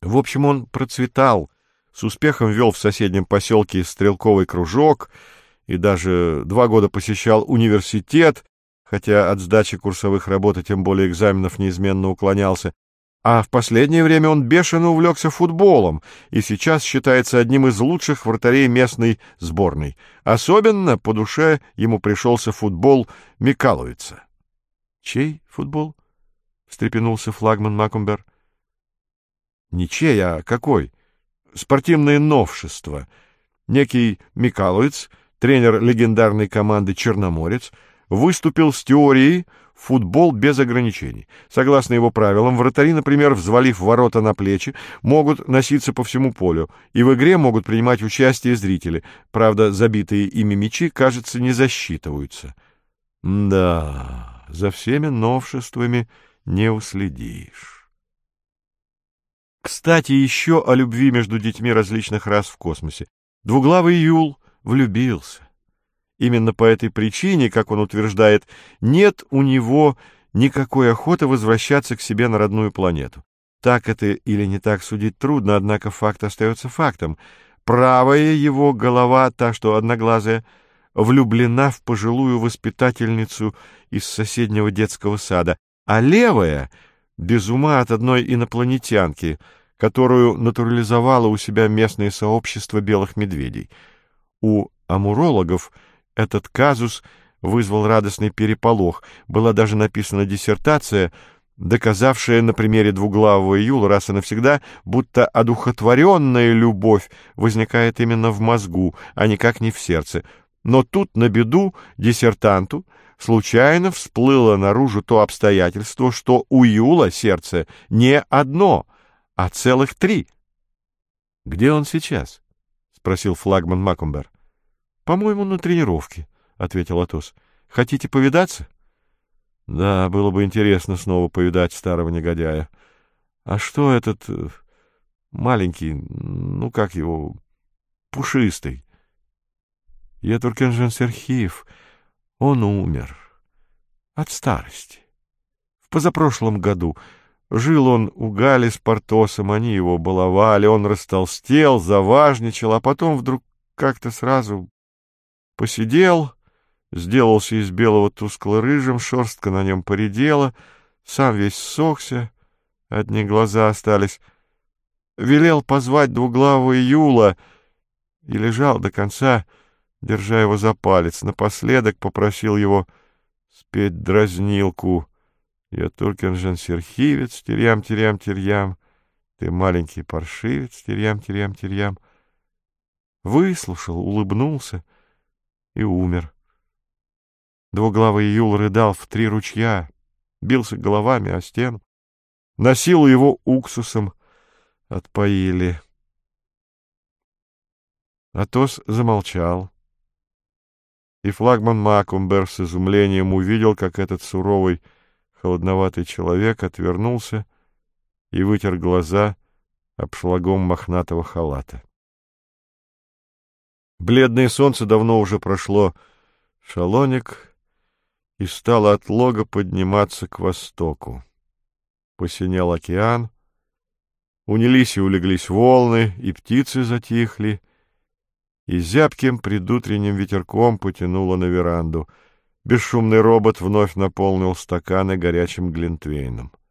В общем, он процветал, с успехом вел в соседнем поселке стрелковый кружок и даже 2 года посещал университет, хотя от сдачи курсовых работ и тем более экзаменов неизменно уклонялся. А в последнее время он бешено увлекся футболом и сейчас считается одним из лучших вратарей местной сборной. Особенно по душе ему пришелся футбол Микаловица. — Чей футбол? — встрепенулся флагман Макумбер. — Не чей, а какой? Спортивное новшество. Некий Микаловиц, тренер легендарной команды «Черноморец», выступил с теорией «футбол без ограничений». Согласно его правилам, вратари, например, взвалив ворота на плечи, могут носиться по всему полю, и в игре могут принимать участие зрители. Правда, забитые ими мячи, кажется, не засчитываются. Да, за всеми новшествами не уследишь. Кстати, еще о любви между детьми различных рас в космосе. Двуглавый Юл влюбился. Именно по этой причине, как он утверждает, нет у него никакой охоты возвращаться к себе на родную планету. Так это или не так судить трудно, однако факт остается фактом. Правая его голова, та, что одноглазая, влюблена в пожилую воспитательницу из соседнего детского сада, а левая без ума от одной инопланетянки, которую натурализовало у себя местное сообщество белых медведей. У амурологов этот казус вызвал радостный переполох. Была даже написана диссертация, доказавшая на примере двуглавого Юла раз и навсегда, будто одухотворенная любовь возникает именно в мозгу, а никак не в сердце. Но тут на беду диссертанту случайно всплыло наружу то обстоятельство, что у Юла сердце не одно, а целых 3. — Где он сейчас? — спросил флагман Макумбер. — По-моему, на тренировке, — ответил Атос. — Хотите повидаться? — Да, было бы интересно снова повидать старого негодяя. А что этот маленький, ну как его, пушистый? Етуркенжен Серхиев, он умер от старости. В позапрошлом году жил он у Гали с Портосом, они его баловали, он растолстел, заважничал, а потом вдруг как-то сразу посидел, сделался из белого тускло-рыжим, шерстка на нем поредела, сам весь ссохся, одни глаза остались. Велел позвать двуглавого Юла и лежал до конца, держа его за палец. Напоследок попросил его спеть дразнилку. Я Туркенжен Серхивец, терьям-терьям-терьям, ты маленький паршивец, терьям-терьям-терьям. Выслушал, улыбнулся и умер. Двуглавый Юл рыдал в 3 ручья, бился головами о стену. Носил его уксусом, отпоили. Атос замолчал, и флагман Макумбер с изумлением увидел, как этот суровый, холодноватый человек отвернулся и вытер глаза обшлагом мохнатого халата. Бледное солнце давно уже прошло Шалоник и стало от лога подниматься к востоку. Посинел океан, унялись и улеглись волны, и птицы затихли, и зябким предутренним ветерком потянуло на веранду. Бесшумный робот вновь наполнил стаканы горячим глинтвейном.